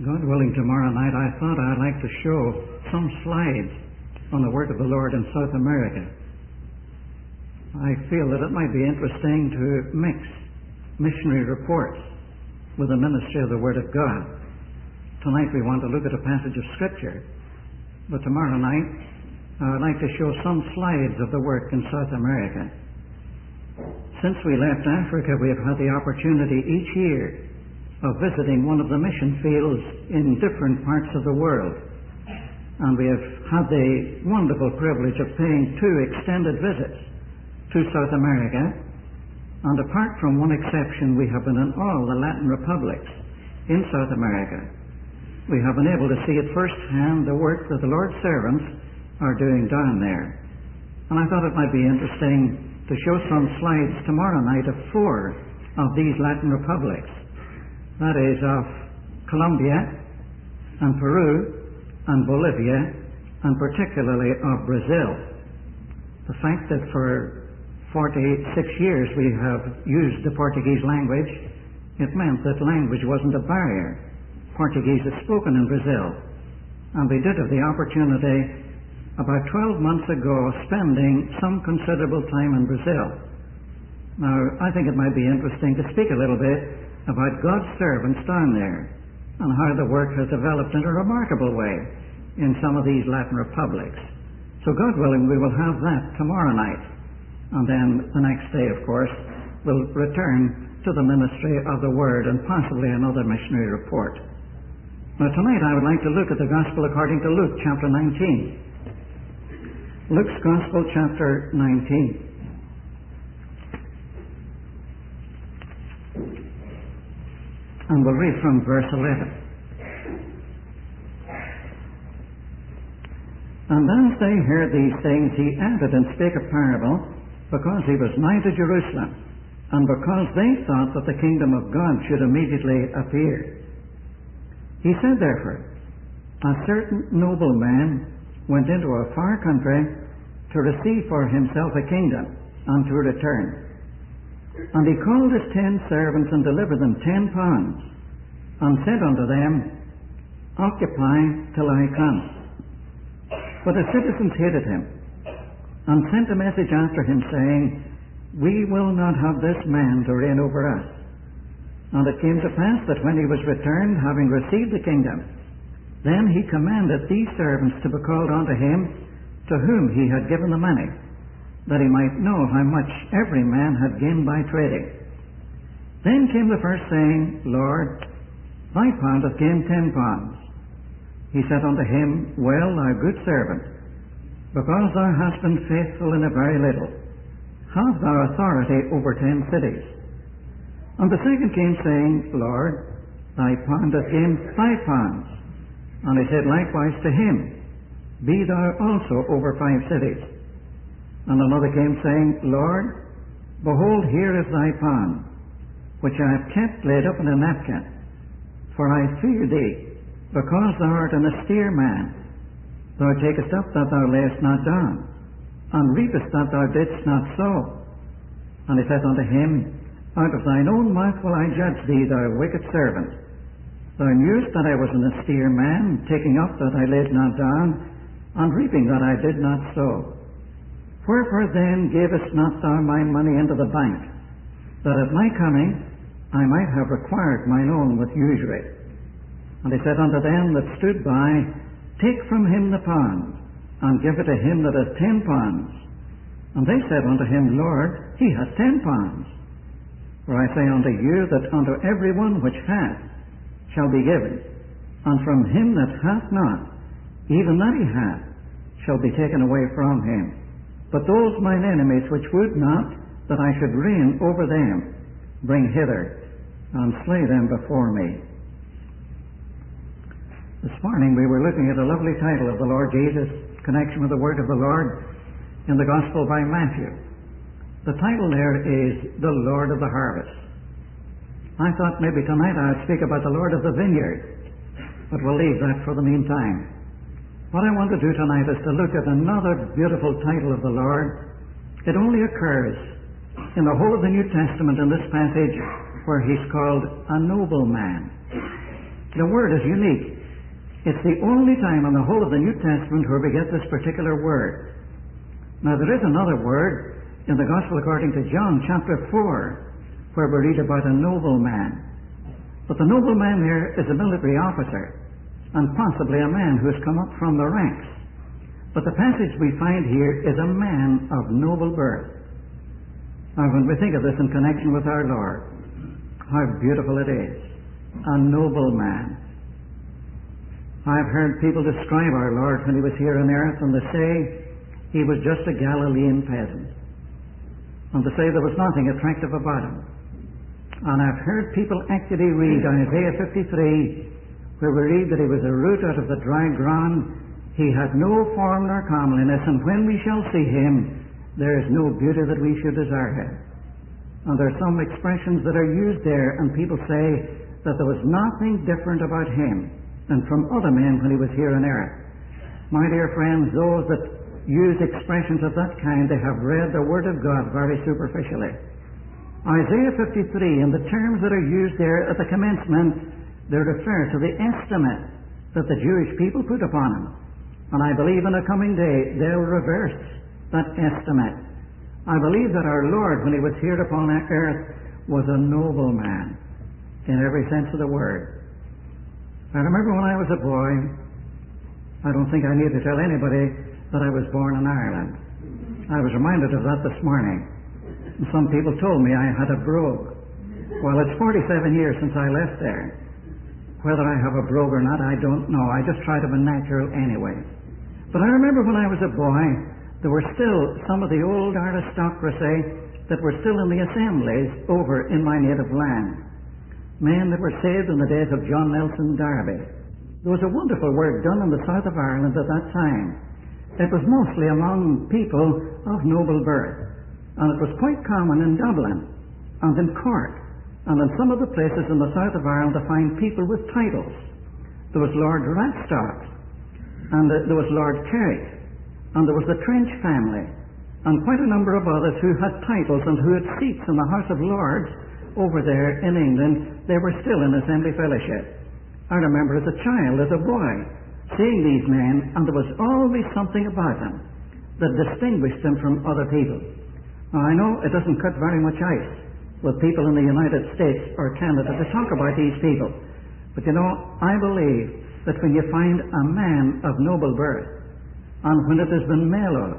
God willing, tomorrow night I thought I'd like to show some slides on the work of the Lord in South America. I feel that it might be interesting to mix missionary reports with the ministry of the Word of God. Tonight we want to look at a passage of Scripture, but tomorrow night I'd like to show some slides of the work in South America. Since we left Africa, we have had the opportunity each year of visiting one of the mission fields in different parts of the world. And we have had the wonderful privilege of paying 2 extended visits to South America. And apart from one exception, we have been in all the Latin republics in South America. We have been able to see at first hand the work that the Lord's servants are doing down there. And I thought it might be interesting to show some slides tomorrow night of 4 of these Latin republics. That is of Colombia and Peru and Bolivia, and particularly of Brazil. The fact that for 46 years we have used the Portuguese language, it meant that language wasn't a barrier. Portuguese is spoken in Brazil, and we did have the opportunity about 12 months ago spending some considerable time in Brazil. Now, I think it might be interesting to speak a little bit about God's servants down there and how the work has developed in a remarkable way in some of these Latin republics. So God willing, we will have that tomorrow night. And then the next day, of course, we'll return to the ministry of the Word and possibly another missionary report. Now tonight I would like to look at the Gospel according to Luke chapter 19. Luke's Gospel chapter 19. And we'll read from verse 11. And as they heard these things, he added and spake a parable, because he was nigh to Jerusalem, and because they thought that the kingdom of God should immediately appear. He said therefore, a certain noble man went into a far country to receive for himself a kingdom, and to return. And he called his 10 servants, and delivered them 10 pounds, and said unto them, Occupy till I come. But the citizens hated him, and sent a message after him, saying, We will not have this man to reign over us. And it came to pass that when he was returned, having received the kingdom, then he commanded these servants to be called unto him, to whom he had given the money, that he might know how much every man had gained by trading. Then came the first, saying, Lord, thy pound hath gained 10 pounds. He said unto him, Well, thou good servant, because thou hast been faithful in a very little, have thou authority over 10 cities. And the second came, saying, Lord, thy pound hath gained 5 pounds. And he said likewise to him, Be thou also over 5 cities. And another came, saying, Lord, behold, here is thy pound, which I have kept laid up in a napkin. For I fear thee, because thou art an austere man. Thou takest up that thou layest not down, and reapest that thou didst not sow. And he said unto him, Out of thine own mouth will I judge thee, thou wicked servant. Thou knewest that I was an austere man, taking up that I laid not down, and reaping that I did not sow. Wherefore then gavest not thou my money into the bank, that at my coming I might have required mine own with usury? And he said unto them that stood by, Take from him the pound, and give it to him that hath 10 pounds. And they said unto him, Lord, he hath 10 pounds. For I say unto you, that unto every one which hath shall be given, and from him that hath not, even that he hath, shall be taken away from him. But those mine enemies which would not that I should reign over them, bring hither, and slay them before me. This morning we were looking at a lovely title of the Lord Jesus, connection with the word of the Lord in the Gospel by Matthew. The title there is The Lord of the Harvest. I thought maybe tonight I'd speak about the Lord of the Vineyard, but we'll leave that for the meantime. What I want to do tonight is to look at another beautiful title of the Lord. It only occurs in the whole of the New Testament in this passage where he's called a noble man. The word is unique. It's the only time in the whole of the New Testament where we get this particular word. Now, there is another word in the Gospel according to John, chapter 4, where we read about a nobleman. But the nobleman there is a military officer, and possibly a man who has come up from the ranks. But the passage we find here is a man of noble birth. Now, when we think of this in connection with our Lord, how beautiful it is. A noble man. I've heard people describe our Lord when he was here on earth, and they say he was just a Galilean peasant. And they say there was nothing attractive about him. And I've heard people actually read Isaiah 53, where we read that he was a root out of the dry ground. He had no form nor comeliness, and when we shall see him, there is no beauty that we should desire him. And there are some expressions that are used there, and people say that there was nothing different about him than from other men when he was here on earth. My dear friends, those that use expressions of that kind, they have read the Word of God very superficially. Isaiah 53, and the terms that are used there at the commencement, they refer to the estimate that the Jewish people put upon him. And I believe in a coming day they'll reverse that estimate. I believe that our Lord, when he was here upon earth, was a noble man in every sense of the word. I remember when I was a boy, I don't think I need to tell anybody that I was born in Ireland. I was reminded of that this morning. And some people told me I had a brogue. Well, it's 47 years since I left there. Whether I have a brogue or not, I don't know. I just try to be natural anyway. But I remember when I was a boy, there were still some of the old aristocracy that were still in the assemblies over in my native land. Men that were saved in the days of John Nelson Darby. There was a wonderful work done in the south of Ireland at that time. It was mostly among people of noble birth, and it was quite common in Dublin and in Cork and in some of the places in the south of Ireland to find people with titles. There was Lord Radstock, and there was Lord Carrick, and there was the Trench family, and quite a number of others who had titles and who had seats in the House of Lords over there in England. They were still in Assembly Fellowship. I remember as a child, as a boy, seeing these men, and there was always something about them that distinguished them from other people. Now, I know it doesn't cut very much ice with people in the United States or Canada to talk about these people. But you know, I believe that when you find a man of noble birth, and when it has been mellowed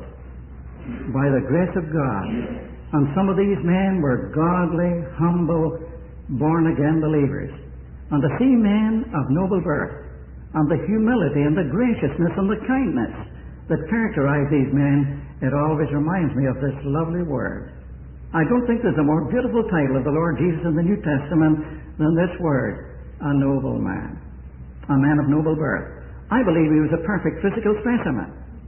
by the grace of God, and some of these men were godly, humble, born-again believers, and to see men of noble birth, and the humility and the graciousness and the kindness that characterize these men, it always reminds me of this lovely word. I don't think there's a more beautiful title of the Lord Jesus in the New Testament than this word, a noble man, a man of noble birth. I believe he was a perfect physical specimen.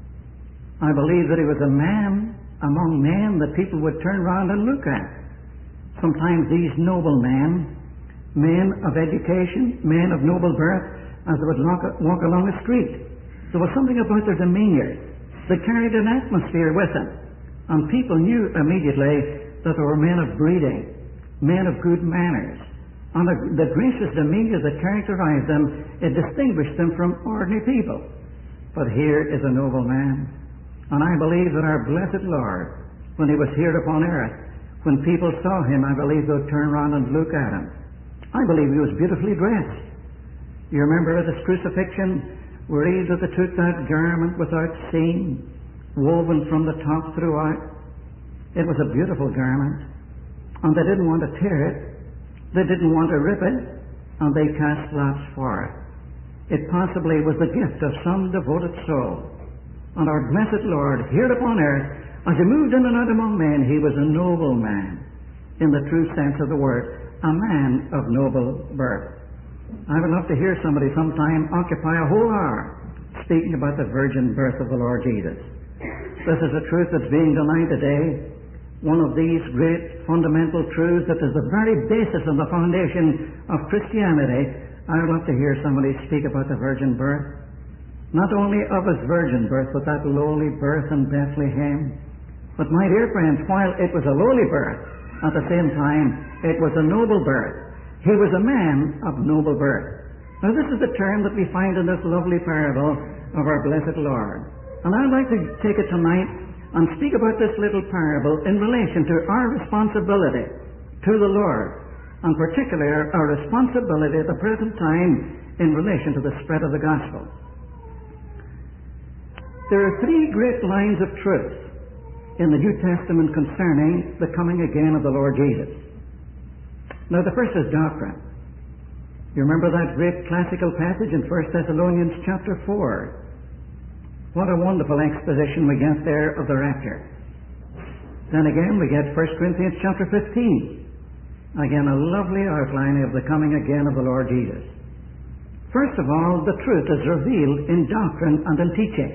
I believe that he was a man among men that people would turn around and look at. Sometimes these noble men, men of education, men of noble birth, as they would walk along a street, there was something about their demeanor that carried an atmosphere with them, and people knew immediately that they were men of breeding, men of good manners, and the gracious demeanor that characterized them, it distinguished them from ordinary people. But here is a noble man, and I believe that our blessed Lord, when he was here upon earth, when people saw him, I believe they'd turn around and look at him. I believe he was beautifully dressed. You remember at his crucifixion, we read that they took that garment without seam, woven from the top throughout. It was a beautiful garment, and they didn't want to tear it, they didn't want to rip it, and they cast lots for it. It possibly was the gift of some devoted soul. And our blessed Lord, here upon earth, as he moved in and out among men, he was a noble man, in the true sense of the word, a man of noble birth. I would love to hear somebody sometime occupy a whole hour speaking about the virgin birth of the Lord Jesus. This is a truth that's being denied today. One of these great fundamental truths that is the very basis and the foundation of Christianity. I would love to hear somebody speak about the virgin birth. Not only of his virgin birth, but that lowly birth in Bethlehem. But my dear friends, while it was a lowly birth, at the same time, it was a noble birth. He was a man of noble birth. Now this is the term that we find in this lovely parable of our blessed Lord. And I'd like to take it tonight and speak about this little parable in relation to our responsibility to the Lord, and particularly our responsibility at the present time in relation to the spread of the gospel. There are three great lines of truth in the New Testament concerning the coming again of the Lord Jesus. Now the first is doctrine. You remember that great classical passage in 1 Thessalonians chapter 4. What a wonderful exposition we get there of the rapture. Then again we get 1 Corinthians chapter 15. Again a lovely outline of the coming again of the Lord Jesus. First of all, the truth is revealed in doctrine and in teaching.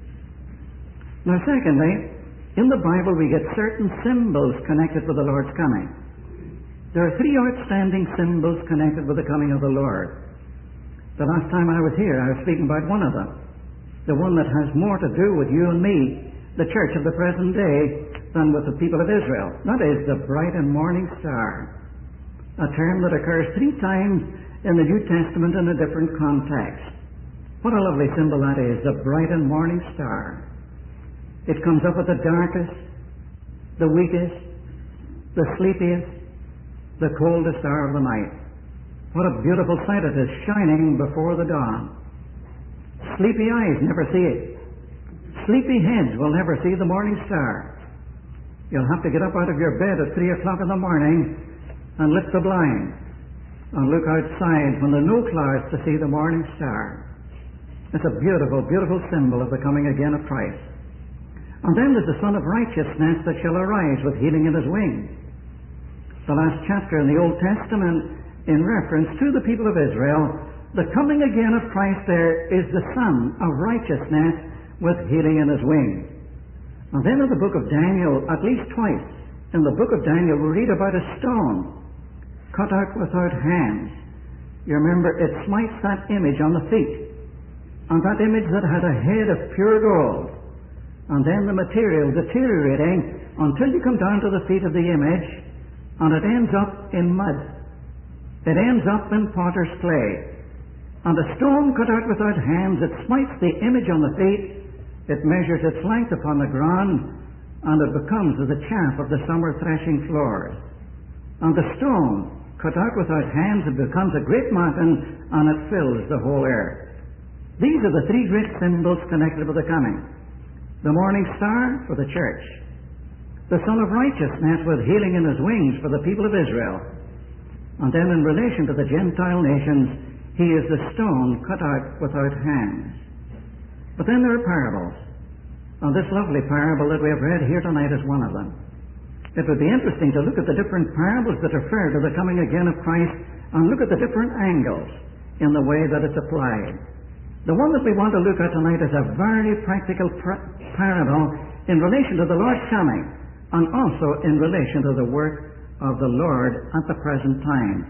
Now secondly, in the Bible we get certain symbols connected with the Lord's coming. There are three outstanding symbols connected with the coming of the Lord. The last time I was here, I was speaking about one of them. The one that has more to do with you and me, the church of the present day, than with the people of Israel. That is the bright and morning star. A term that occurs 3 times in the New Testament in a different context. What a lovely symbol that is, the bright and morning star. It comes up at the darkest, the weakest, the sleepiest, the coldest hour of the night. What a beautiful sight it is, shining before the dawn. Sleepy eyes never see it. Sleepy heads will never see the morning star. You'll have to get up out of your bed at 3 o'clock in the morning and lift the blind and look outside when there are no clouds to see the morning star. It's a beautiful, beautiful symbol of the coming again of Christ. And then there's the Son of Righteousness that shall arise with healing in his wings. The last chapter in the Old Testament, in reference to the people of Israel, the coming again of Christ there is the Son of Righteousness with healing in his wings. And then in the book of Daniel, at least twice, in the book of Daniel, we read about a stone cut out without hands. You remember, it smites that image on the feet, and that image that had a head of pure gold, and then the material deteriorating until you come down to the feet of the image, and it ends up in mud. It ends up in potter's clay. And a stone cut out without hands, it smites the image on the feet, it measures its length upon the ground, and it becomes as the chaff of the summer threshing floors. And the stone cut out without hands, it becomes a great mountain, and it fills the whole earth. These are the 3 great symbols connected with the coming. The morning star for the church. The Son of Righteousness with healing in his wings for the people of Israel. And then in relation to the Gentile nations, he is the stone cut out without hands. But then there are parables. And this lovely parable that we have read here tonight is one of them. It would be interesting to look at the different parables that refer to the coming again of Christ and look at the different angles in the way that it's applied. The one that we want to look at tonight is a very practical parable in relation to the Lord's coming, and also in relation to the work of the Lord at the present time.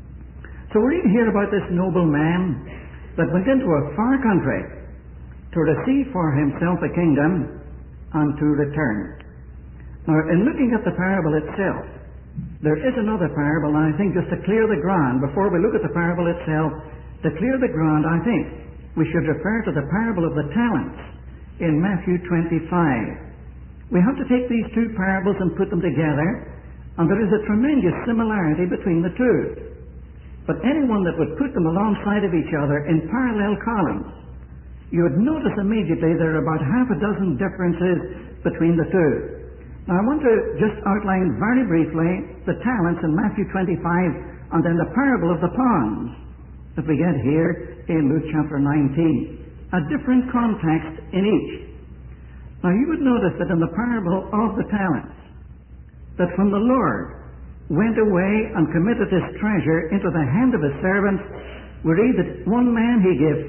So we read here about this noble man that went into a far country to receive for himself a kingdom and to return. Now, in looking at the parable itself, there is another parable, and I think just to clear the ground, before we look at the parable itself, to clear the ground, I think we should refer to the parable of the talents in Matthew 25. We have to take these 2 parables and put them together, and there is a tremendous similarity between the 2. But anyone that would put them alongside of each other in parallel columns, you would notice immediately there are about half a dozen differences between the 2. Now I want to just outline very briefly the talents in Matthew 25, and then the parable of the ponds that we get here in Luke chapter 19. A different context in each. Now you would notice that in the parable of the talents, that when the Lord went away and committed his treasure into the hand of his servants, we read that one man he gave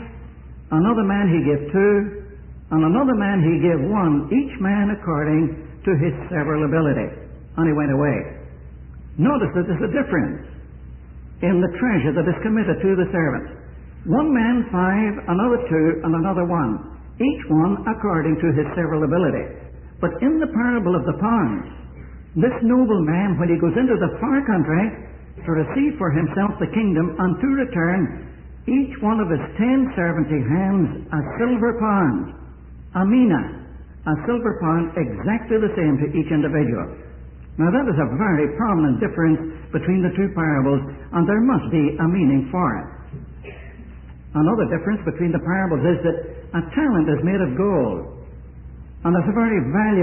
5, another man he gave 2, and another man he gave 1, each man according to his several ability. And he went away. Notice that there's a difference in the treasure that is committed to the servants. One man 5, another 2, and another 1. Each one according to his several ability. But in the parable of the ponds, this noble man, when he goes into the far country to receive for himself the kingdom and to return, each one of his 10 servants he hands a silver pound, a mina, a silver pound exactly the same to each individual. Now that is a very prominent difference between the two parables, and there must be a meaning for it. Another difference between the parables is that a talent is made of gold, and it's a very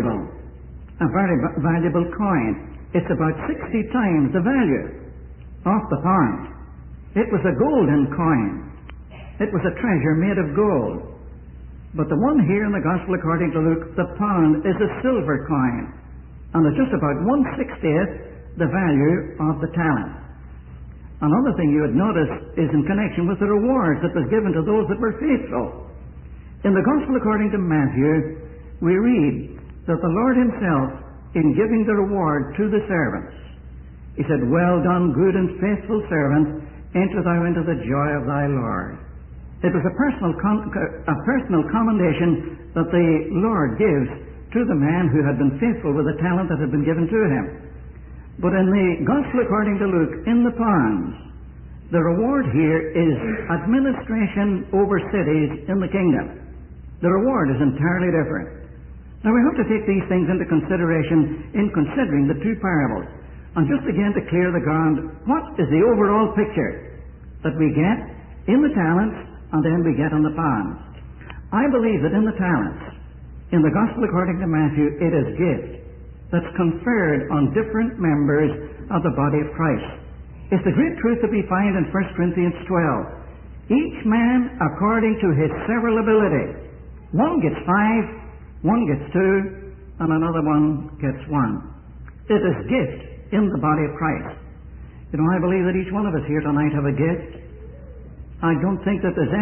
valuable coin. It's about 60 times the value of the pound. It was a golden coin. It was a treasure made of gold. But the one here in the Gospel according to Luke, the pound, is a silver coin, and it's just about 1/60th the value of the talent. Another thing you would notice is in connection with the reward that was given to those that were faithful. In the Gospel according to Matthew, we read that the Lord himself, in giving the reward to the servants, he said, "Well done, good and faithful servant, enter thou into the joy of thy Lord." It was a personal commendation that the Lord gives to the man who had been faithful with the talent that had been given to him. But in the Gospel according to Luke, in the pounds, the reward here is administration over cities in the kingdom. The reward is entirely different. Now we have to take these things into consideration in considering the two parables. And just again to clear the ground, what is the overall picture that we get in the talents and then we get in the pounds? I believe that in the talents, in the Gospel according to Matthew, it is gift that's conferred on different members of the body of Christ. It's the great truth that we find in 1 Corinthians 12. Each man according to his several ability. One gets 5, one gets 2, and another one gets 1. It is gift in the body of Christ. You know, I believe that each one of us here tonight have a gift. I don't think that there's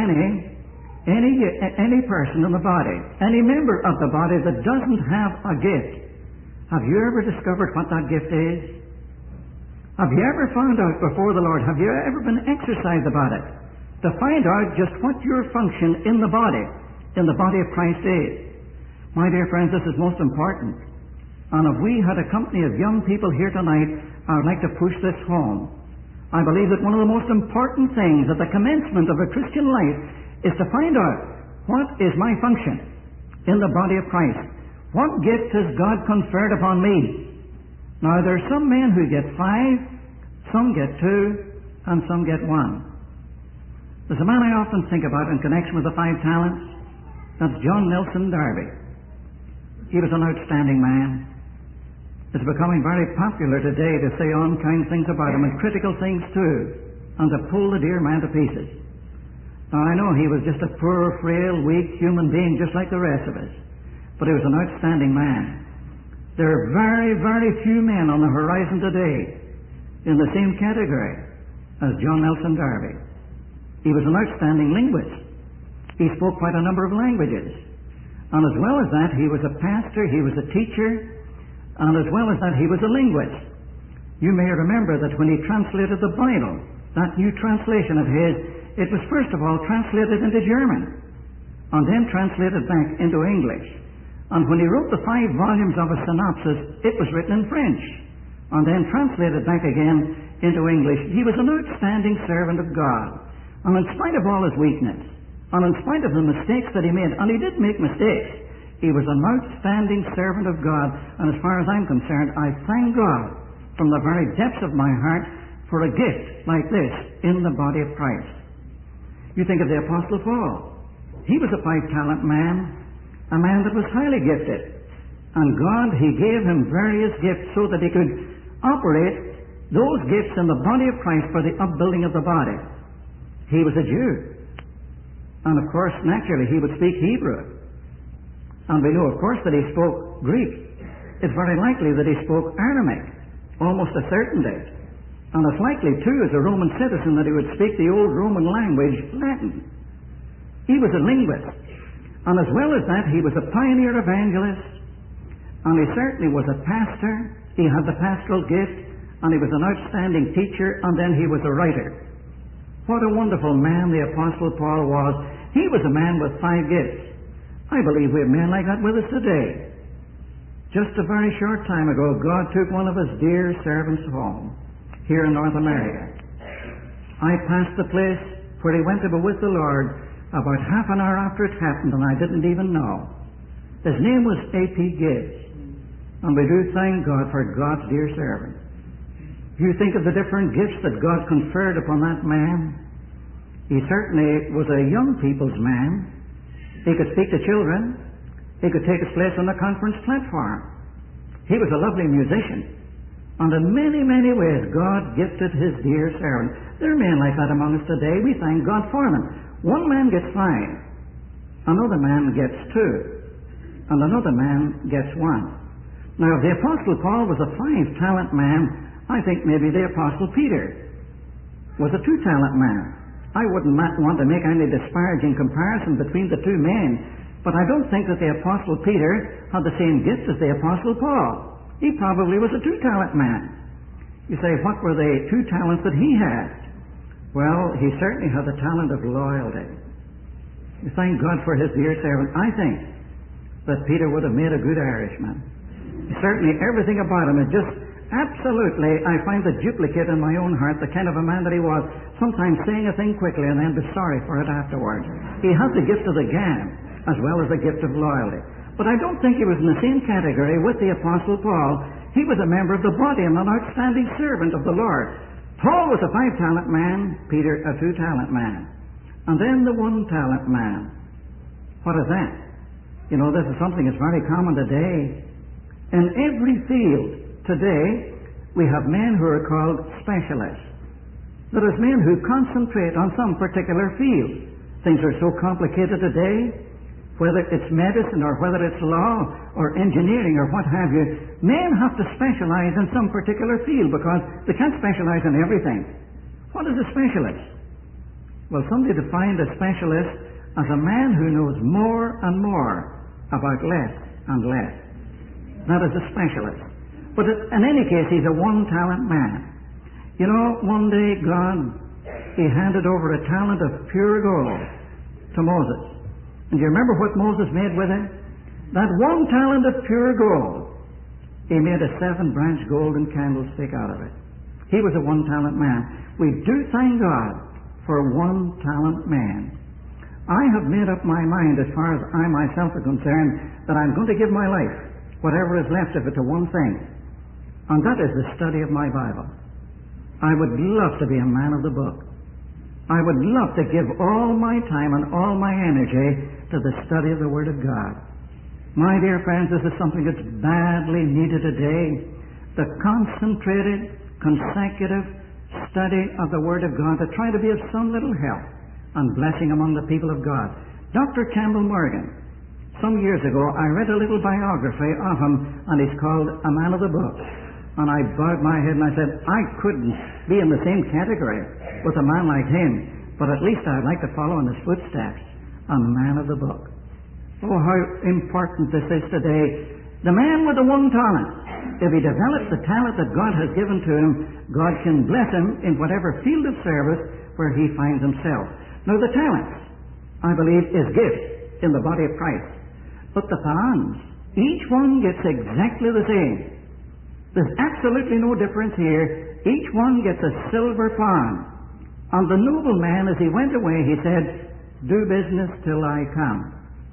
any person in the body, any member of the body that doesn't have a gift. Have you ever discovered what that gift is? Have you ever found out before the Lord? Have you ever been exercised about it? To find out just what your function in the body of Christ is. My dear friends, this is most important. And if we had a company of young people here tonight, I would like to push this home. I believe that one of the most important things at the commencement of a Christian life is to find out, what is my function in the body of Christ? What gift has God conferred upon me? Now, there are some men who get 5, some get 2, and some get 1. There's a man I often think about in connection with the 5 talents. That's John Nelson Darby. He was an outstanding man. It's becoming very popular today to say unkind things about him, and critical things too, and to pull the dear man to pieces. Now, I know he was just a poor, frail, weak human being just like the rest of us, but he was an outstanding man. There are very, very few men on the horizon today in the same category as John Nelson Darby. He was an outstanding linguist. He spoke quite a number of languages. And as well as that, he was a pastor, he was a teacher, and as well as that, he was a linguist. You may remember that when he translated the Bible, that new translation of his, it was first of all translated into German, and then translated back into English. And when he wrote the 5 volumes of a synopsis, it was written in French, and then translated back again into English. He was an outstanding servant of God. And in spite of all his weakness, and in spite of the mistakes that he made, and he did make mistakes, he was an outstanding servant of God. And as far as I'm concerned, I thank God from the very depths of my heart for a gift like this in the body of Christ. You think of the Apostle Paul. He was a 5-talent man, a man that was highly gifted. And God, he gave him various gifts so that he could operate those gifts in the body of Christ for the upbuilding of the body. He was a Jew. And of course, naturally, he would speak Hebrew. And we know, of course, that he spoke Greek. It's very likely that he spoke Aramaic, almost a certainty. And it's likely, too, as a Roman citizen, that he would speak the old Roman language, Latin. He was a linguist. And as well as that, he was a pioneer evangelist. And he certainly was a pastor. He had the pastoral gift. And he was an outstanding teacher. And then he was a writer. What a wonderful man the Apostle Paul was. He was a man with 5 gifts. I believe we have men like that with us today. Just a very short time ago, God took one of his dear servants home here in North America. I passed the place where he went to be with the Lord about half an hour after it happened, and I didn't even know. His name was A.P. Gibbs, and we do thank God for God's dear servant. You think of the different gifts that God conferred upon that man. He certainly was a young people's man. He could speak to children. He could take his place on the conference platform. He was a lovely musician. And in many, many ways, God gifted his dear servant. There are men like that among us today. We thank God for them. One man gets 5. Another man gets 2. And another man gets 1. Now, if the Apostle Paul was a 5-talent man, I think maybe the Apostle Peter was a 2-talent man. I wouldn't want to make any disparaging comparison between the two men, but I don't think that the Apostle Peter had the same gifts as the Apostle Paul. He probably was a 2-talent man. You say, what were the 2 talents that he had? Well, he certainly had the talent of loyalty. We thank God for his dear servant. I think that Peter would have made a good Irishman. Certainly everything about him is just absolutely, I find the duplicate in my own heart, the kind of a man that he was, sometimes saying a thing quickly and then be sorry for it afterwards. He had the gift of the gab as well as the gift of loyalty. But I don't think he was in the same category with the Apostle Paul. He was a member of the body and an outstanding servant of the Lord. Paul was a 5-talent man, Peter a 2-talent man. And then the 1-talent man. What is that? You know, this is something that's very common today. In every field today, we have men who are called specialists. There is men who concentrate on some particular field. Things are so complicated today, whether it's medicine or whether it's law or engineering or what have you, men have to specialize in some particular field because they can't specialize in everything. What is a specialist? Well, somebody defined a specialist as a man who knows more and more about less and less. That is a specialist. But in any case, he's a 1-talent man. You know, one day God, he handed over a talent of pure gold to Moses. And do you remember what Moses made with it? That 1 talent of pure gold. He made a 7-branch golden candlestick out of it. He was a 1-talent man. We do thank God for a 1-talent man. I have made up my mind, as far as I myself are concerned, that I'm going to give my life, whatever is left of it, to one thing. And that is the study of my Bible. I would love to be a man of the book. I would love to give all my time and all my energy to the study of the Word of God. My dear friends, this is something that's badly needed today. The concentrated, consecutive study of the Word of God to try to be of some little help and blessing among the people of God. Dr. Campbell Morgan, some years ago, I read a little biography of him, and he's called A Man of the Book. And I bowed my head and I said, I couldn't be in the same category with a man like him, but at least I'd like to follow in his footsteps. A man of the book. Oh, how important this is today. The man with the 1 talent, if he develops the talent that God has given to him, God can bless him in whatever field of service where he finds himself. Now, the talents, I believe, is gifts in the body of Christ. But the pans, each one gets exactly the same. There's absolutely no difference here. Each one gets a silver pan. And the noble man, as he went away, he said, do business till I come.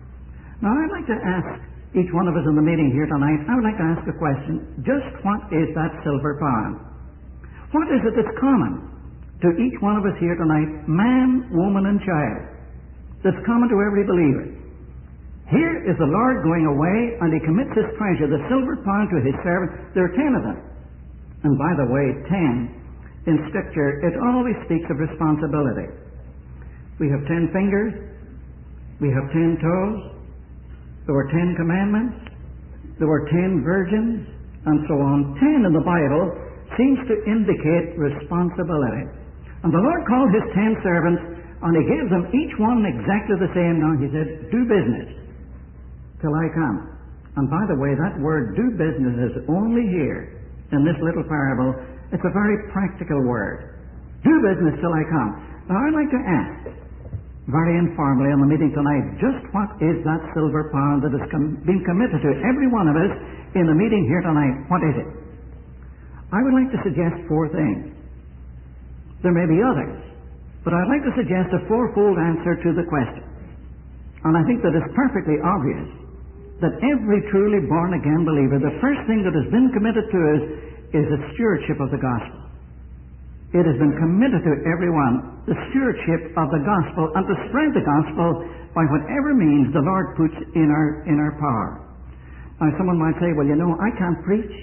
Now, I'd like to ask each one of us in the meeting here tonight, I would like to ask a question. Just what is that silver pan? What is it that's common to each one of us here tonight, man, woman, and child, that's common to every believer? Here is the Lord going away, and he commits his treasure, the silver pan, to his servant. There are 10 of them. And by the way, 10, in Scripture, it always speaks of responsibility. We have 10 fingers. We have 10 toes. There were 10 commandments. There were 10 virgins, and so on. 10 in the Bible seems to indicate responsibility. And the Lord called his 10 servants, and he gave them each one exactly the same. Now he said, do business till I come. And by the way, that word do business is only here in this little parable. It's a very practical word. Do business till I come. Now I'd like to ask, very informally in the meeting tonight, just what is that silver pan that has been committed to every one of us in the meeting here tonight? What is it? I would like to suggest 4 things. There may be others, But I'd like to suggest a fourfold answer to the question. And I think that it's perfectly obvious that every truly born-again believer, the first thing that has been committed to us is the stewardship of the gospel. It has been committed to everyone, the stewardship of the gospel, and to spread the gospel by whatever means the Lord puts in our power. Now, someone might say, well, you know, I can't preach.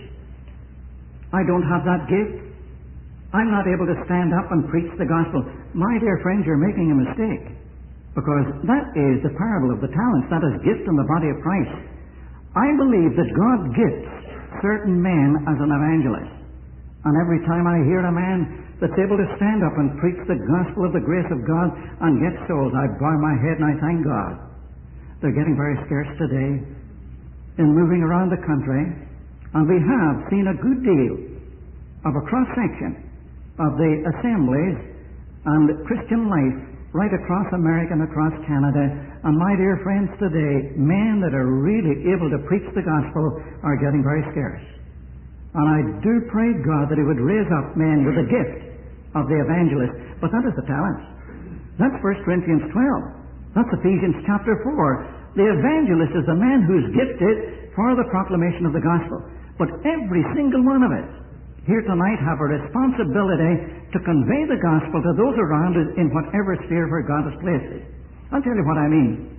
I don't have that gift. I'm not able to stand up and preach the gospel. My dear friends, you're making a mistake, because that is the parable of the talents. That is gift in the body of Christ. I believe that God gifts certain men as an evangelist. And every time I hear a man that's able to stand up and preach the gospel of the grace of God and get souls, I bow my head and I thank God. They're getting very scarce today in moving around the country, and we have seen a good deal of a cross-section of the assemblies and Christian life right across America and across Canada. And my dear friends, today, men that are really able to preach the gospel are getting very scarce. And I do pray God that He would raise up men with the gift of the evangelist. But that is the talents. That's 1 Corinthians 12. That's Ephesians chapter 4. The evangelist is the man who's gifted for the proclamation of the gospel. But every single one of us here tonight have a responsibility to convey the gospel to those around us in whatever sphere where God has placed it. I'll tell you what I mean.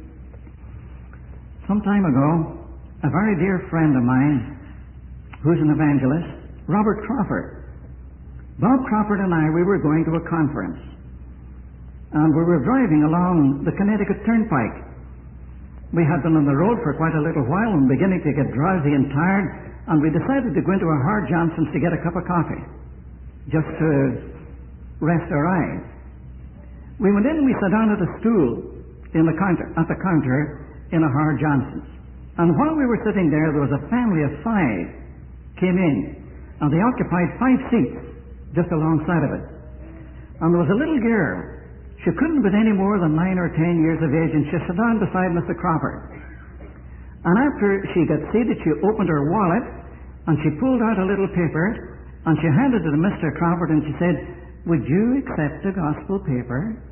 Some time ago, a very dear friend of mine, who's an evangelist, Robert Crawford. Bob Crawford and I, we were going to a conference. And we were driving along the Connecticut Turnpike. We had been on the road for quite a little while and beginning to get drowsy and tired, and we decided to go into a Howard Johnson's to get a cup of coffee, just to rest our eyes. We went in and we sat down at a stool at the counter in a Howard Johnson's. And while we were sitting there was a family of 5 came in, and they occupied 5 seats just alongside of it. And there was a little girl. She couldn't have been any more than 9 or 10 years of age, and she sat down beside Mr. Crawford. And after she got seated, she opened her wallet, and she pulled out a little paper, and she handed it to Mr. Crawford, and she said, "Would you accept a gospel paper?"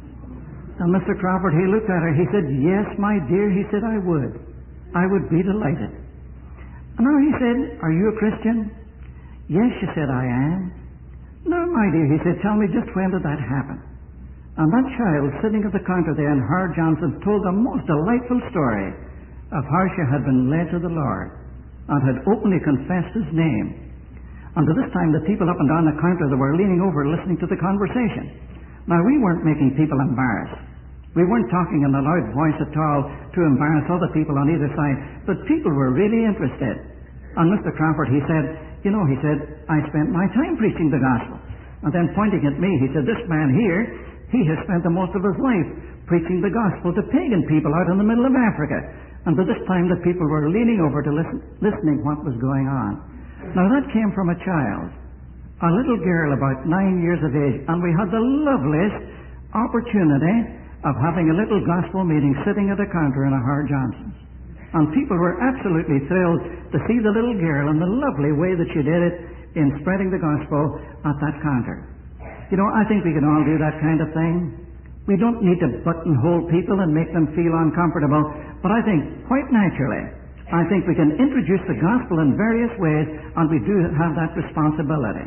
And Mr. Crawford, he looked at her, he said, "Yes, my dear," he said, "I would. I would be delighted." And now he said, "Are you a Christian?" "Yes," she said, "I am." "Now, my dear," he said, "tell me, just when did that happen?" And that child sitting at the counter there in Howard Johnson told the most delightful story of how she had been led to the Lord and had openly confessed His name. And to this time, the people up and down the counter, they were leaning over listening to the conversation. Now, we weren't making people embarrassed. We weren't talking in a loud voice at all to embarrass other people on either side, but people were really interested. And Mr. Crawford, he said, "You know," he said, "I spent my time preaching the gospel." And then pointing at me, he said, "This man here, he has spent the most of his life preaching the gospel to pagan people out in the middle of Africa." And by this time, the people were leaning over to listening what was going on. Now, that came from a child, a little girl about 9 years of age, and we had the loveliest opportunity of having a little gospel meeting sitting at a counter in a Howard Johnson's. And people were absolutely thrilled to see the little girl and the lovely way that she did it in spreading the gospel at that counter. You know, I think we can all do that kind of thing. We don't need to buttonhole people and make them feel uncomfortable, but I think, quite naturally, I think we can introduce the gospel in various ways, and we do have that responsibility.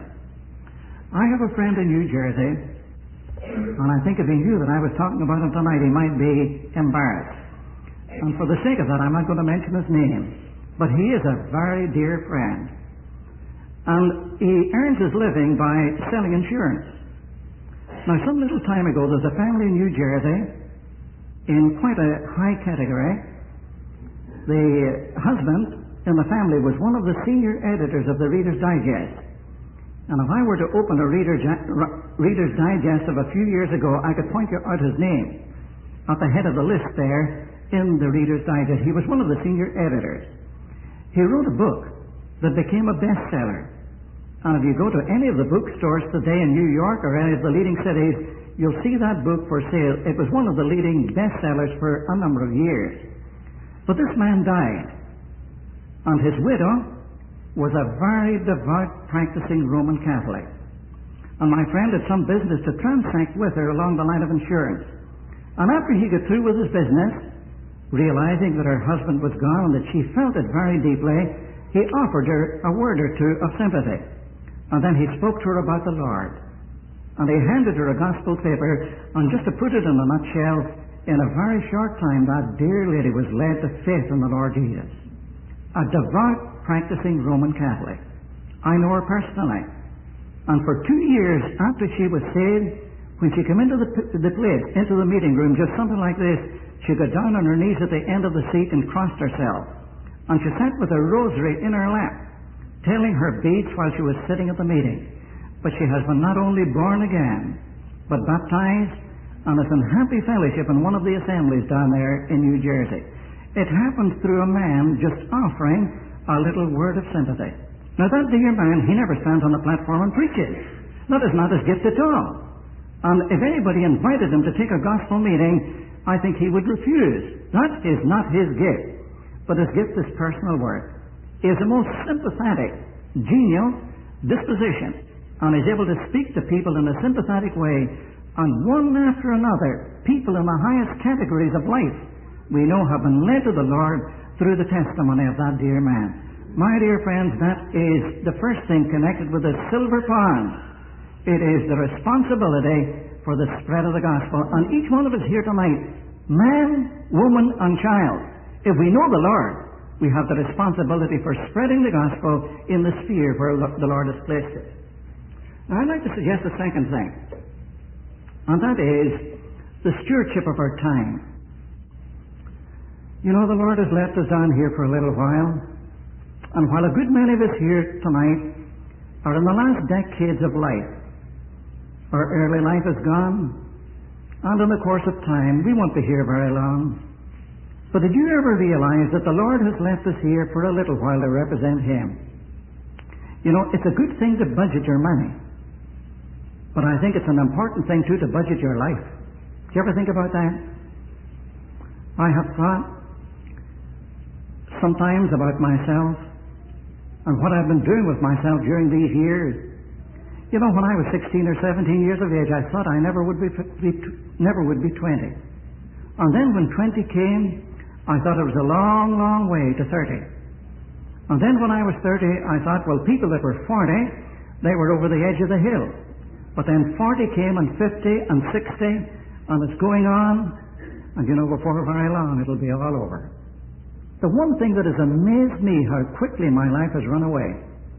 I have a friend in New Jersey, and I think if he knew that I was talking about him tonight, he might be embarrassed. And for the sake of that, I'm not going to mention his name, but he is a very dear friend. And he earns his living by selling insurance. Now, some little time ago, there's a family in New Jersey in quite a high category. The husband in the family was one of the senior editors of the Reader's Digest. And if I were to open a Reader's Digest of a few years ago, I could point you out his name at the head of the list there in the Reader's Digest. He was one of the senior editors. He wrote a book that became a bestseller. And if you go to any of the bookstores today in New York or any of the leading cities, you'll see that book for sale. It was one of the leading bestsellers for a number of years. But this man died, and his widow was a very devout, practicing Roman Catholic. and my friend had some business to transact with her along the line of insurance. And after he got through with his business, realizing that her husband was gone and that she felt it very deeply, he offered her a word or two of sympathy. And then he spoke to her about the Lord. And he handed her a gospel paper, and just to put it in a nutshell, in a very short time that dear lady was led to faith in the Lord Jesus. A devout, practicing Roman Catholic. I know her personally. And for 2 years after she was saved, when she came into the place, into the meeting room, just something like this, she got down on her knees at the end of the seat and crossed herself. And she sat with a rosary in her lap, telling her beads while she was sitting at the meeting. But she has been not only born again, but baptized, and is in happy fellowship in one of the assemblies down there in New Jersey. It happened through a man just offering a little word of sympathy. Now that dear man, he never stands on the platform and preaches. That is not his gift at all. And if anybody invited him to take a gospel meeting, I think he would refuse. That is not his gift. But his gift is personal work. He is a most sympathetic, genial disposition, and is able to speak to people in a sympathetic way, and one after another, people in the highest categories of life, we know have been led to the Lord through the testimony of that dear man. My dear friends, that is the first thing connected with the silver pond. It is the responsibility for the spread of the gospel. And each one of us here tonight, man, woman, and child, if we know the Lord, we have the responsibility for spreading the gospel in the sphere where the Lord has placed it. Now, I'd like to suggest a second thing, and that is the stewardship of our time. You know, the Lord has left us down here for a little while, and while a good many of us here tonight are in the last decades of life, our early life is gone, and in the course of time, we won't be here very long. But did you ever realize that the Lord has left us here for a little while to represent Him? You know, it's a good thing to budget your money. But I think it's an important thing, too, to budget your life. Do you ever think about that? I have thought sometimes about myself and what I've been doing with myself during these years. You know, when I was 16 or 17 years of age, I thought I never would be 20. And then when 20 came, I thought it was a long, long way to 30. And then when I was 30, I thought, well, people that were 40, they were over the edge of the hill. But then 40 came, and 50, and 60, and it's going on, and you know, before very long, it'll be all over. The one thing that has amazed me, how quickly my life has run away.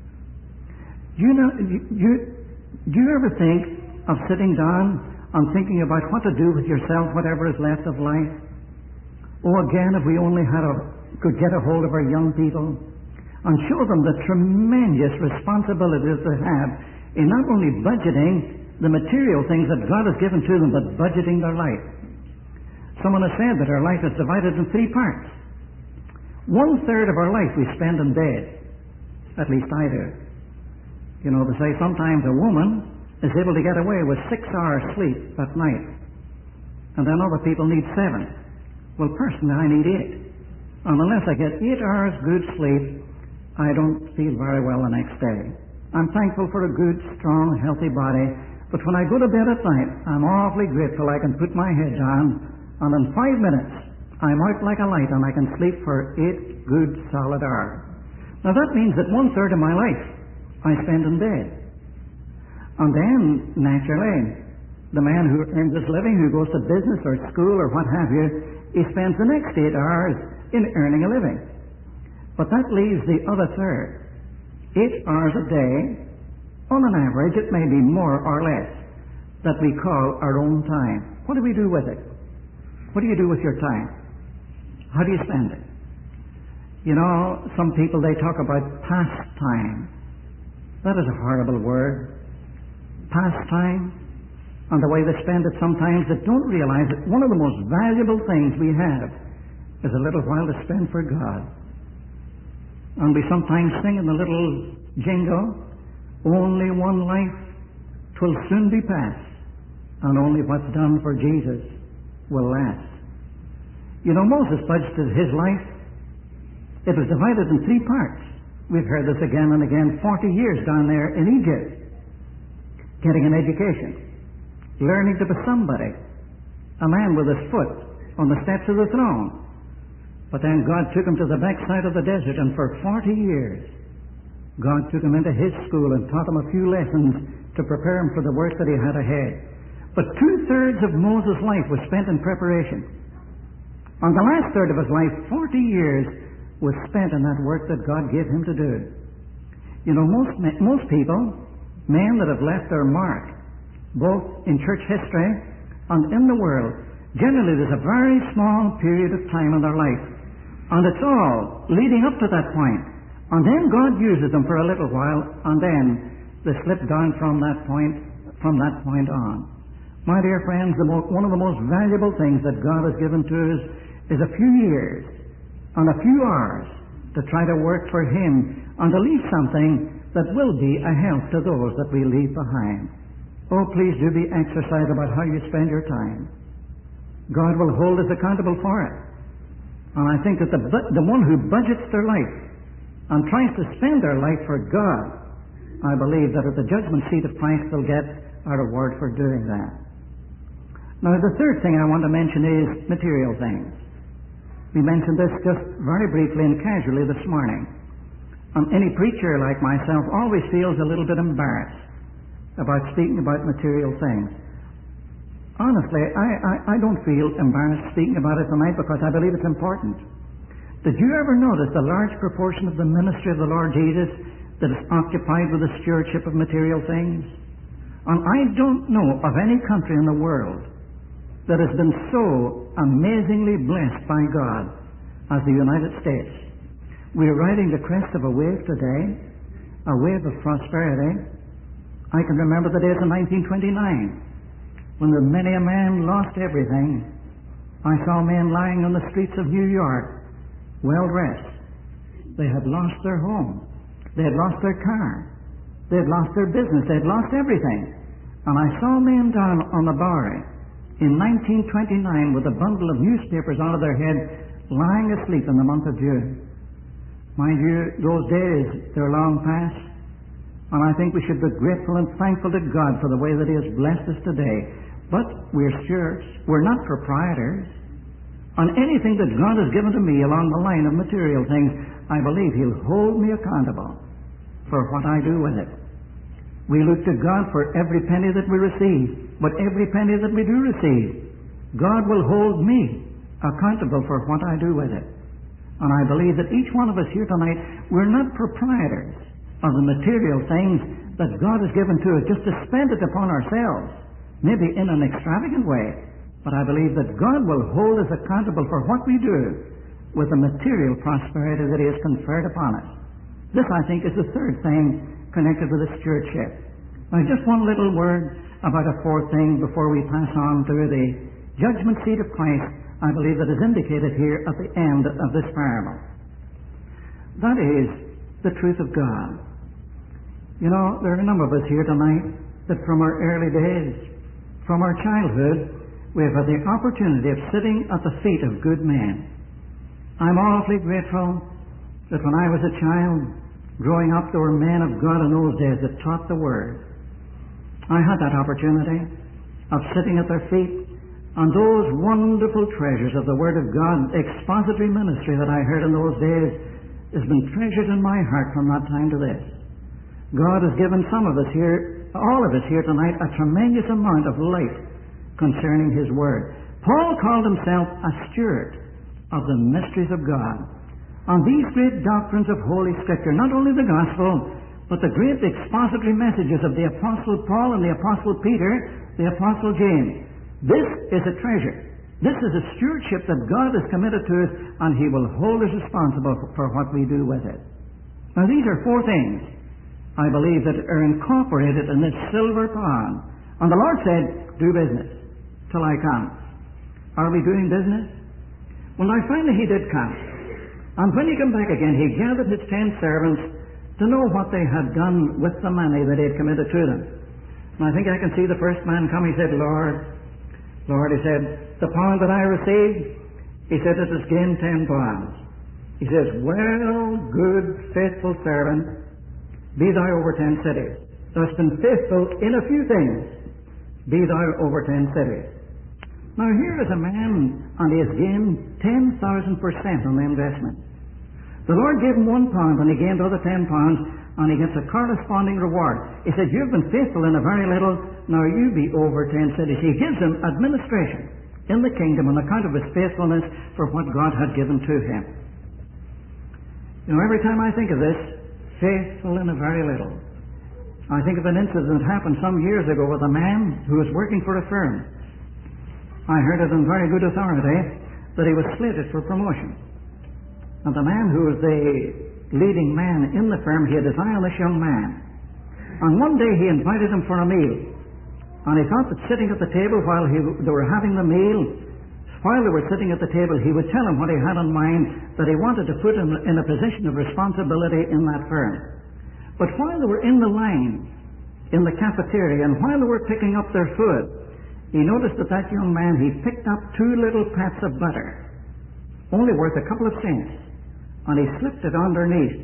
Do you ever think of sitting down and thinking about what to do with yourself, whatever is left of life? Oh, again, if we only could get a hold of our young people and show them the tremendous responsibility that they have in not only budgeting the material things that God has given to them, but budgeting their life. Someone has said that our life is divided in 3 parts. 1/3 of our life we spend in bed. At least I do. You know, they say sometimes a woman is able to get away with 6 hours sleep at night, and then other people need 7. Well, personally, I need 8. And unless I get 8 hours good sleep, I don't feel very well the next day. I'm thankful for a good, strong, healthy body, but when I go to bed at night, I'm awfully grateful I can put my head down, and in 5 minutes, I'm out like a light, and I can sleep for 8 good, solid hours. Now that means that 1/3 of my life I spend in bed. And then, naturally, the man who earns his living, who goes to business or school or what have you, he spends the next 8 hours in earning a living. But that leaves the other 1/3. 8 hours a day, on an average, it may be more or less, that we call our own time. What do we do with it? What do you do with your time? How do you spend it? You know, some people, they talk about pastime. That is a horrible word. Pastime. And the way they spend it sometimes, they don't realize that one of the most valuable things we have is a little while to spend for God. And we sometimes sing in the little jingle, only one life, 'twill soon be past, and only what's done for Jesus will last. You know, Moses budgeted his life. It was divided in 3 parts. We've heard this again and again, 40 years down there in Egypt. getting an education, learning to be somebody, a man with his foot on the steps of the throne. But then God took him to the backside of the desert, and for 40 years, God took him into his school and taught him a few lessons to prepare him for the work that he had ahead. But 2/3 of Moses' life was spent in preparation. On the last third of his life, 40 years was spent in that work that God gave him to do. You know, most people, men that have left their mark, both in church history and in the world, generally there's a very small period of time in their life. And it's all leading up to that point. And then God uses them for a little while, and then they slip down from that point on. My dear friends, one of the most valuable things that God has given to us is a few years and a few hours to try to work for Him and to leave something that will be a help to those that we leave behind. Oh, please do be exercised about how you spend your time. God will hold us accountable for it. And I think that the one who budgets their life and tries to spend their life for God, I believe that at the judgment seat of Christ they'll get a reward for doing that. Now, the third thing I want to mention is material things. We mentioned this just very briefly and casually this morning. And any preacher like myself always feels a little bit embarrassed about speaking about material things. Honestly, I don't feel embarrassed speaking about it tonight because I believe it's important. Did you ever notice the large proportion of the ministry of the Lord Jesus that is occupied with the stewardship of material things? And I don't know of any country in the world that has been so amazingly blessed by God as the United States. We're riding the crest of a wave today, a wave of prosperity. I can remember the days of 1929 when many a man lost everything. I saw men lying on the streets of New York, well dressed. They had lost their home. They had lost their car. They had lost their business. They had lost everything. And I saw men down on the Bowery in 1929 with a bundle of newspapers out of their head, lying asleep in the month of June. Mind you, those days, they're long past. And I think we should be grateful and thankful to God for the way that He has blessed us today. But we're stewards. We're not proprietors. On anything that God has given to me along the line of material things, I believe He'll hold me accountable for what I do with it. We look to God for every penny that we receive, but every penny that we do receive, God will hold me accountable for what I do with it. And I believe that each one of us here tonight, we're not proprietors of the material things that God has given to us just to spend it upon ourselves, maybe in an extravagant way. But I believe that God will hold us accountable for what we do with the material prosperity that He has conferred upon us. This, I think, is the third thing connected with the stewardship. Now, just one little word about a fourth thing before we pass on to the judgment seat of Christ, I believe, that is indicated here at the end of this parable. That is the truth of God. You know, there are a number of us here tonight that from our early days, from our childhood, we have had the opportunity of sitting at the feet of good men. I'm awfully grateful that when I was a child, growing up, there were men of God in those days that taught the Word. I had that opportunity of sitting at their feet, and those wonderful treasures of the Word of God, expository ministry that I heard in those days, has been treasured in my heart from that time to this. God has given some of us here, all of us here tonight, a tremendous amount of light concerning His Word. Paul called himself a steward of the mysteries of God. On these great doctrines of Holy Scripture, not only the Gospel, but the great expository messages of the Apostle Paul and the Apostle Peter, the Apostle James. This is a treasure. This is a stewardship that God has committed to us, and He will hold us responsible for what we do with it. Now, these are four things, I believe, that are incorporated in this silver pond. And the Lord said, do business till I come. Are we doing business? Well, now finally He did come. And when He came back again, He gathered His 10 servants to know what they had done with the money that He had committed to them. And I think I can see the first man come. He said, Lord, He said, the pound that I received, He said, it has gained 10 pounds. He says, well, good, faithful servant, be thou over 10 cities. Thou hast been faithful in a few things. Be thou over 10 cities. Now here is a man, and he has gained 10,000% on the investment. The Lord gave him £1, and he gained other £10, and he gets a corresponding reward. He said, you've been faithful in a very little, now you be over 10 cities. He gives him administration in the kingdom on account of his faithfulness for what God had given to him. You know, every time I think of this, faithful in a very little, I think of an incident that happened some years ago with a man who was working for a firm. I heard it on very good authority that he was slated for promotion. And the man who was the leading man in the firm, he had his eye on this young man. And one day he invited him for a meal. And he thought that sitting at the table while they were having the meal, while they were sitting at the table, he would tell him what he had in mind, that he wanted to put him in a position of responsibility in that firm. But while they were in the line, in the cafeteria, and while they were picking up their food, he noticed that that young man, he picked up 2 little pats of butter, only worth a couple of cents, and he slipped it underneath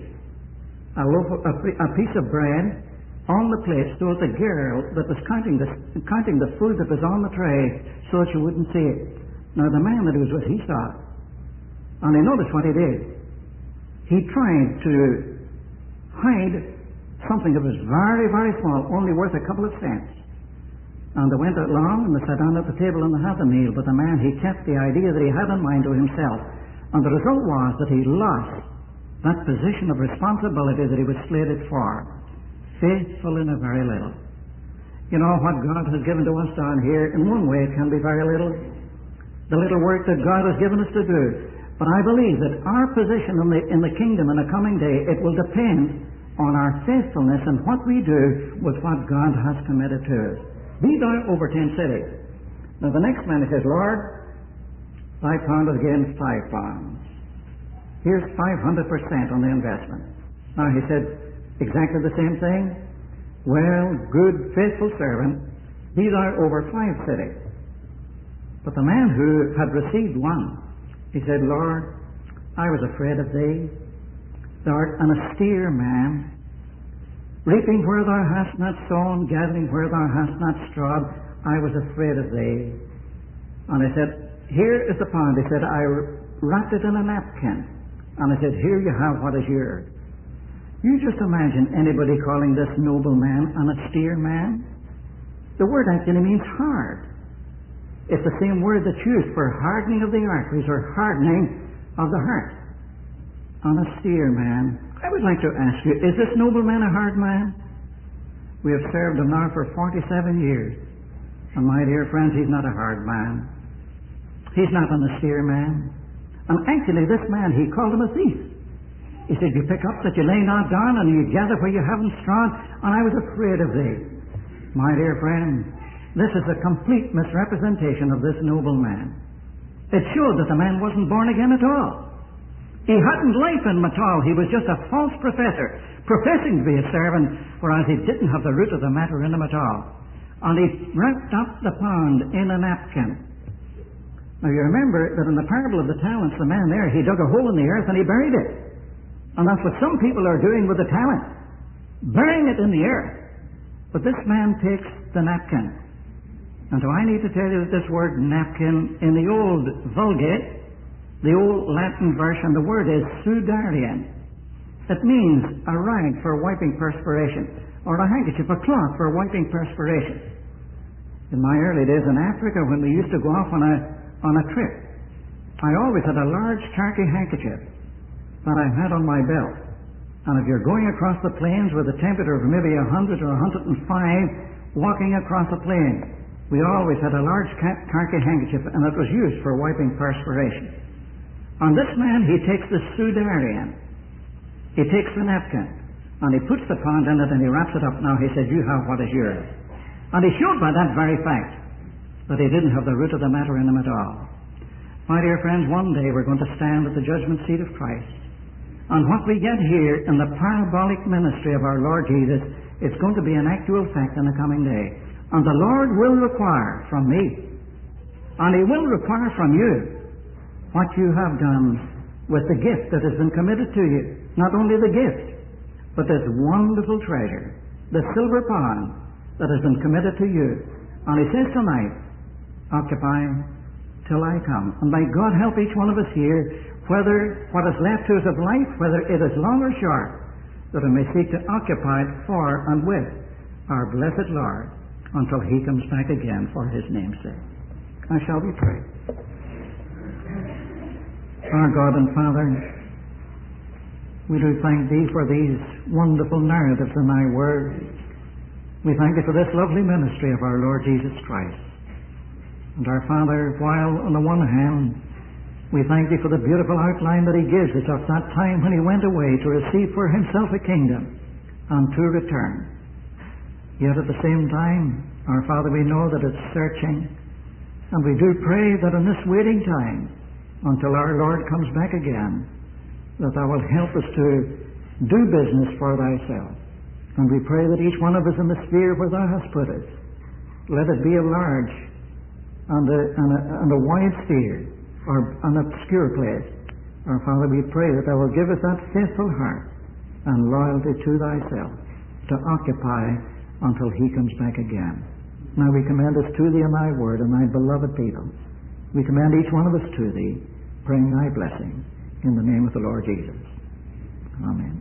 a piece of bread on the plate so that the girl that was counting the food that was on the tray so that she wouldn't see it. Now the man that he was with, he saw it, and he noticed what he did. He tried to hide something that was very, very small, only worth a couple of cents. And they went along and they sat down at the table and they had the meal, but the man, he kept the idea that he had in mind to himself. And the result was that he lost that position of responsibility that he was slated for. Faithful in a very little. You know, what God has given to us down here, in one way it can be very little. The little work that God has given us to do. But I believe that our position in the kingdom in the coming day, it will depend on our faithfulness and what we do with what God has committed to us. Be thou over 10 cities. Now the next man, he says, Lord, thy pound is again £5. Here's 500% on the investment. Now he said exactly the same thing. Well, good, faithful servant, be thou over 5 cities. But the man who had received 1, he said, Lord, I was afraid of thee. Thou art an austere man, reaping where thou hast not sown, gathering where thou hast not strawed. I was afraid of thee. And I said, here is the pound. He said, I wrapped it in a napkin. And I said, here you have what is yours. You just imagine anybody calling this noble man an austere man. The word actually means hard. It's the same word that's used for hardening of the arteries or hardening of the heart. An austere man. I would like to ask you, is this nobleman a hard man? We have served him now for 47 years. And my dear friends, he's not a hard man. He's not an austere man. And actually this man, he called him a thief. He said, you pick up that you lay not down and you gather where you haven't strawed, and I was afraid of thee. My dear friend, this is a complete misrepresentation of this noble man. It showed that the man wasn't born again at all. He hadn't life in him at all. He was just a false professor, professing to be a servant, whereas he didn't have the root of the matter in him at all. And he wrapped up the pound in a napkin. Now you remember that in the parable of the talents, the man there, he dug a hole in the earth and he buried it. And that's what some people are doing with the talent, burying it in the earth. But this man takes the napkin. And so I need to tell you that this word napkin, in the old Vulgate, the old Latin version, the word is sudarian. It means a rag for wiping perspiration, or a handkerchief, a cloth for wiping perspiration. In my early days in Africa, when we used to go off on a trip, I always had a large khaki handkerchief that I had on my belt. And if you're going across the plains with a temperature of maybe 100 or 105, walking across a plain, we always had a large khaki handkerchief, and it was used for wiping perspiration. And this man, he takes the sudarian. He takes the napkin, and he puts the pound in it, and he wraps it up. Now he said, you have what is yours. And he showed by that very fact that he didn't have the root of the matter in him at all. My dear friends, one day we're going to stand at the judgment seat of Christ. And what we get here in the parabolic ministry of our Lord Jesus, it's going to be an actual fact in the coming day. And the Lord will require from me, and He will require from you, what you have done with the gift that has been committed to you. Not only the gift, but this wonderful treasure the silver pond that has been committed to you. And he says tonight, occupy till I come. And may God help each one of us here, whether what is left to us of life, whether it is long or short, that we may seek to occupy it for and with our blessed Lord until he comes back again for his name's sake. Now shall we pray. Our God and Father, we do thank thee for these wonderful narratives in thy word. We thank thee for this lovely ministry of our Lord Jesus Christ. And our Father, while on the one hand we thank thee for the beautiful outline that he gives us of that time when he went away to receive for himself a kingdom and to return. Yet at the same time, our Father, we know that it's searching, and we do pray that in this waiting time until our Lord comes back again, that thou wilt help us to do business for thyself. And we pray that each one of us in the sphere where thou hast put us, let it be a large and a wide sphere, or an obscure place. Our Father, we pray that thou wilt give us that faithful heart and loyalty to thyself to occupy until he comes back again. Now we commend us to thee in thy word and thy beloved people. We commend each one of us to thee, praying thy blessing in the name of the Lord Jesus. Amen.